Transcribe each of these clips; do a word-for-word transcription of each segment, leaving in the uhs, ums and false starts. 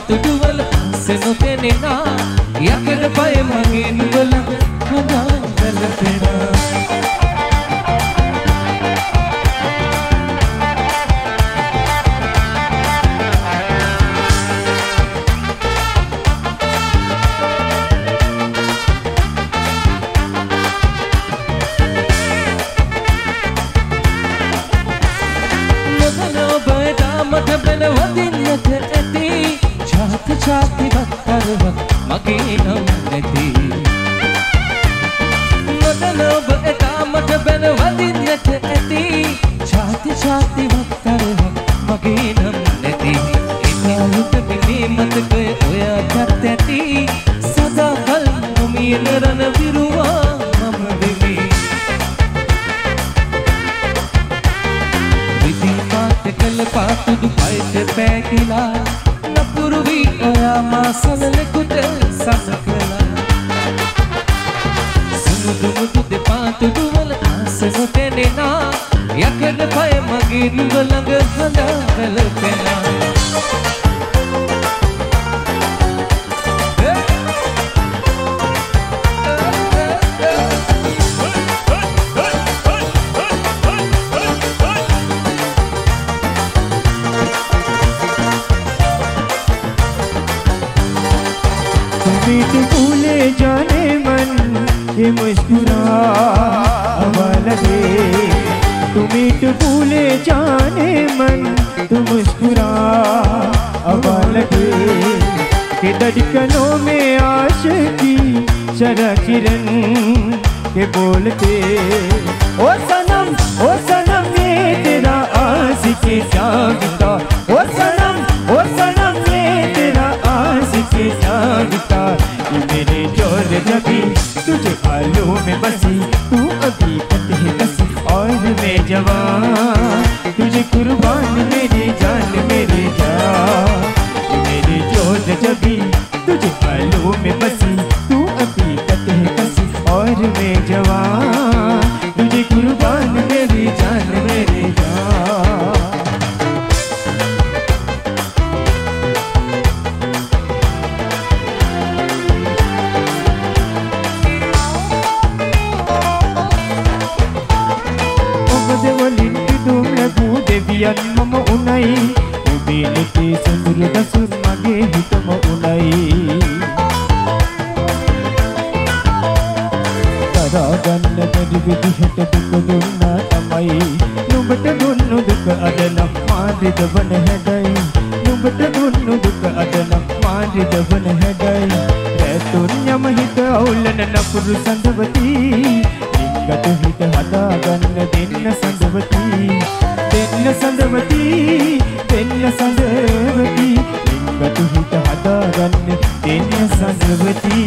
පාතුඩුවල සෙනොතෙනෙනා යකඩ පය මගේ නුවල හදා වැළපෙනා छाती बत्तरवक मगे नम नती मदनोब एकामत बेन वदिन्यत ऐती छाती छाती बत्तरवक मगे नम नती इतालुत बिनी मत गए ओया जत्ती सदा कल मुमिन रन विरुवा मम दिवी विधि पात कल पातुदु पाइट पैकिला पुरवी ओया मासनले कुट ससकला सुमुदु मुदु दे पातुडु वल आसनोतेनेනා යකඩ පය මගේ නුඹ ළඟ හදා වැළපෙනා तुम भूले जाने मन ये मुस्कुरा हवा लगे तुम्हें तो भूले जाने मन तुम मुस्कुरा हवा लगे कि धड़कनों में आशिकी शरा किरण के बोलते ओ सनम ओ सनम ये तेरा आशिकी जागता ओ सनम ओ सनम ये तेरा आशिकी जागता ये मेरे जोर जबी तुझे आलू में बसी तू अभी कते बसी और मैं जवान तुझे कुर्बान मेरी जान मेरी जान ये मेरे जोर जबी तुझे आलू में बसी तू अभी कते बसी और मैं जवान तुझे कुर्बान मेरी जान मेरी जान දෙවියන් මම උණයි ඔබේ නෙතේ සඳුර දසුන් මගේ හිතම උණයි කරා ගන්න බැරි විදිහට දුක දුන්නා තමයි නුඹට දුන්නු දුක අද නම් මාදි දවන හැඩයි නුඹට දුන්නු දුක අද නම් මාදි දවන හැඩයි රැතුන් යම හිත අවුලන නපුරු සඳවති ලිංගත හිත හදා ගන්න දෙන්න සඳවති දෙන්න සඳවති දෙන්න සඳවති ලිංගතු හිත හදාගන්න දෙන්න සඳවති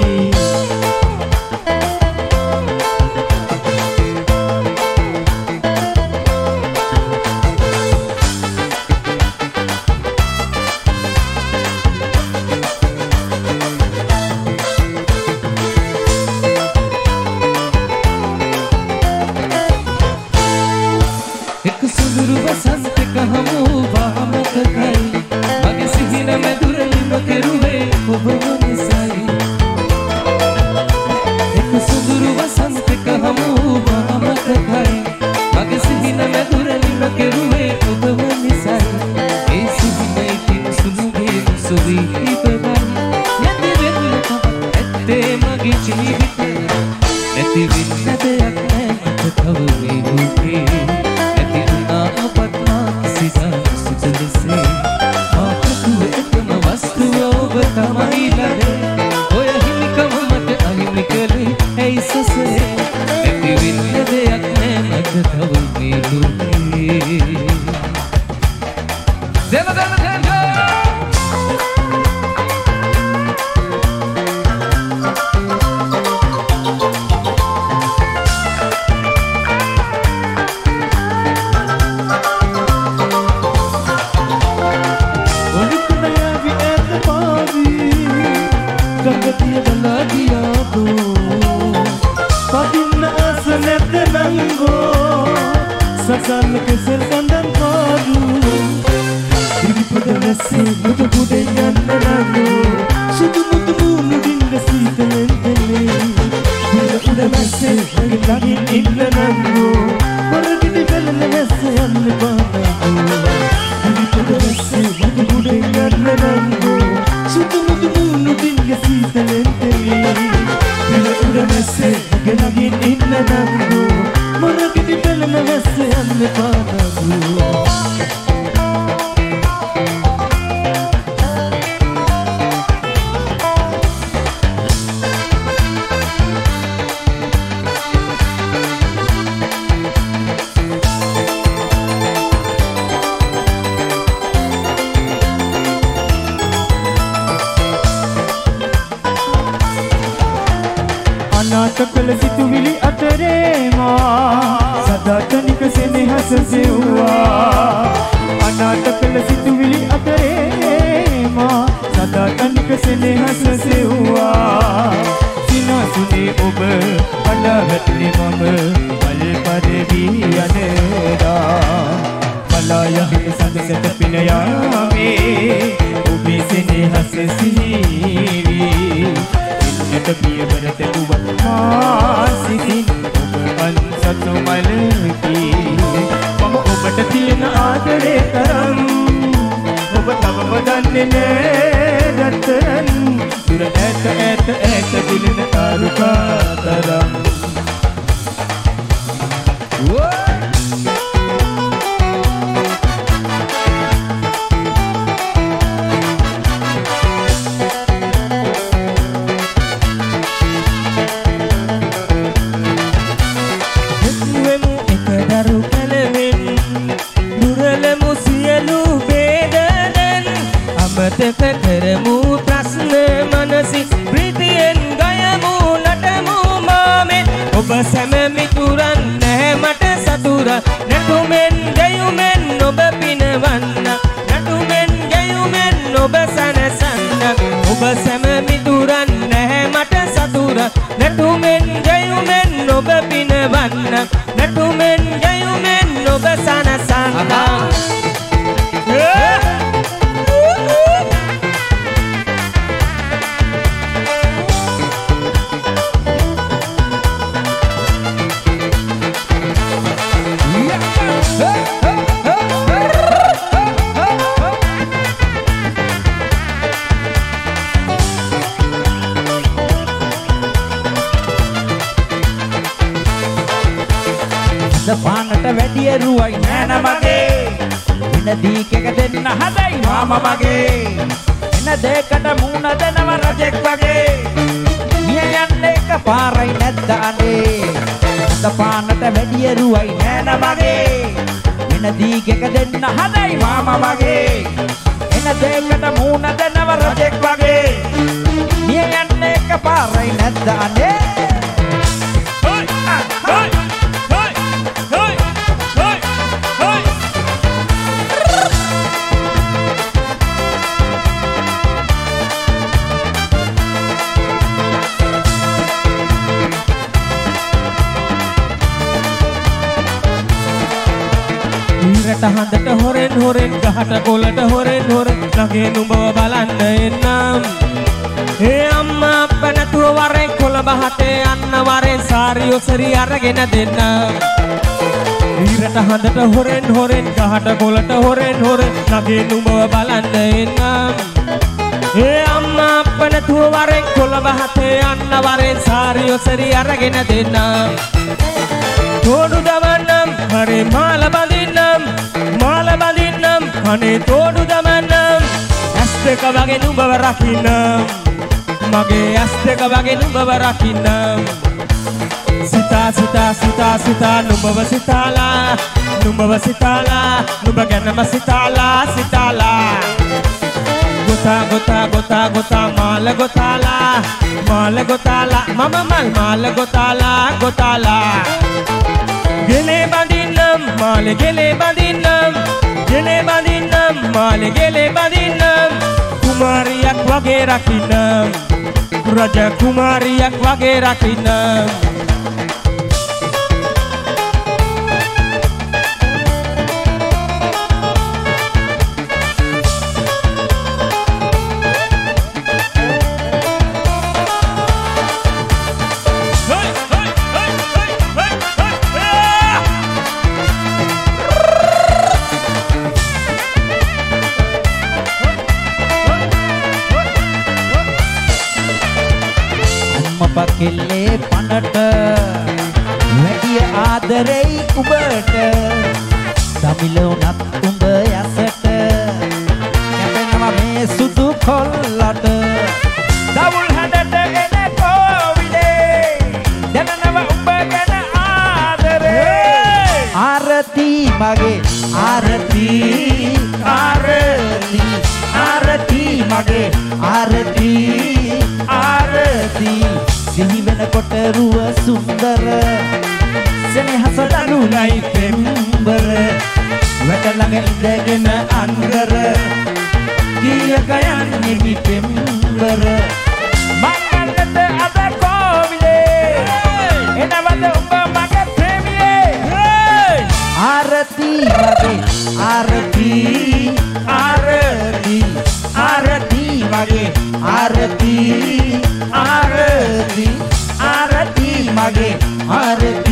Sakal kesel kandan padu diri pada දැස්සේ මුතු පුඩෙන් යන්න නංගෝ සුදු මුතු මූණු දින්න සීතලෙන් දෙන්නේ උඩ උඩ මැස්සේ ළඟින් ඉන්න නංගෝ වරදිටි බැලන මැස්ස යන්න බානංගෝ උඩ දැස්සේ මුතු පුඩෙන් යන්න නංගෝ සුදු මුතු මූණු දින්න සීතලෙන් දෙන්නේ උඩ උඩ මැස්සේ ළඟින් ඉන්න නංගෝ වරදිටි බැලන මැස්ස යන්න බානංගෝ सकल सितुविली अतरे माँ सदा तनिक सेनेहस सेवा अनाटकल सितुविली अतरे माँ सदा तनिक सेनेहस सेवा सिना सुने ओब अनागतने मम पल पर भी अनेरा मलाया संसत पिनयामे ओबे सेनेहस सिहीवी Neta piye berate buat masih Oban satu malaki Mama obat tiyan aadare karam Obat lava badanne ne ratan Dura eta eta eta dilne taruka taram කරමු ප්‍රශ්න මනසි ප්‍රීතියෙන් ගයමු නටමු මාමෙන් ඔබ සැම මිතුරන් නැහැ මට සතුර නැටුමෙන් ගැයුමෙන් ඔබ පිනවන්න නැටුමෙන් ගැයුමෙන් ඔබ සනසන්න ඔබ සැම මිතුරන් නැහැ මට සතුර නැටුමෙන් ගැයුමෙන් ඔබ පිනවන්න නැටුමෙන් ගැයුමෙන් ඔබ සනසන්න පානට වැඩිය රුවයි නෑන මගේ වෙන දීකක දෙන්න හදයි මාම මගේ එන දෙකට මූණ දෙනව රජෙක් වගේ මිය යන්න එක පාරයි නැද්ද අනේ හද පානට වැඩිය රුවයි නෑන මගේ වෙන දීකක දෙන්න හදයි මාම මගේ එන දෙකට මූණ දෙනව රජෙක් වගේ මිය යන්න එක පාරයි නැද්ද අනේ ඊරට හඳට හොරෙන් හොරෙන් ගහට කොළට හොරෙන් හොරෙන් ළඟේ නුඹව බලන්න එන්නම් ඒ අම්මා අප්පා නැතුව වරෙන් කොළඹ හතේ යන්න වරෙන් සාරි ඔසරි අරගෙන දෙන්න ඊරට හඳට හොරෙන් හොරෙන් ගහට කොළට හොරෙන් හොරෙන් ළඟේ නුඹව බලන්න එන්නම් ඒ අම්මා අප්පා නැතුව වරෙන් කොළඹ හතේ යන්න වරෙන් සාරි ඔසරි අරගෙන දෙන්න තෝඩු දවන්නම් හරේ මාල බඳින්නම් මාල බඳින්නම් අනේ තෝඩු දමන්නම් ඇස් දෙක වගේ නුඹව රකින්නම් මගේ ඇස් දෙක වගේ නුඹව රකින්නම් සිතා සිතා සිතා සිතා නුඹව සිතාලා නුඹව සිතාලා නුඹ ගැනම සිතාලා සිතාලා ගොතා ගොතා ගොතා ගොතා මාල ගොතාලා මාල ගොතාලා මම මල් මාල ගොතාලා ගොතාලා ගෙලේ බඳින්නම් මාලේ ගෙලේ බඳින්නම් ගෙලේ බඳින්නම් මාලේ ගෙලේ බඳින්නම් කුමාරියක් වගේ රකින්නම් රජ කුමාරියක් වගේ රකින්නම් කෙල්ලේ පනට වැඩිය ආදරෙයි උඹට දමිල උනත් උඹ යසට කැපෙනවා මේ සුදු කොල්ලට දවුල් හඬට එන කෝවිලේ දැනනවා උඹ ගැන ආදරේ ආරති මගේ ආරති ආරති ආරති මගේ ආරති ආරති සිහි වෙනකොට රුව සුන්දර සෙනෙහස දනුලයි පෙම්බර වැට ළඟ ඉඳගෙන අnder ගියක යන්නේ මි පෙම්බර මංගලට අද කෝවිලේ එනවද උඹ මගේ ප්‍රේමියේ ආරති මගේ ආරති ආරති ආරති මගේ ආරති ආරති ආරති මගේ ආරති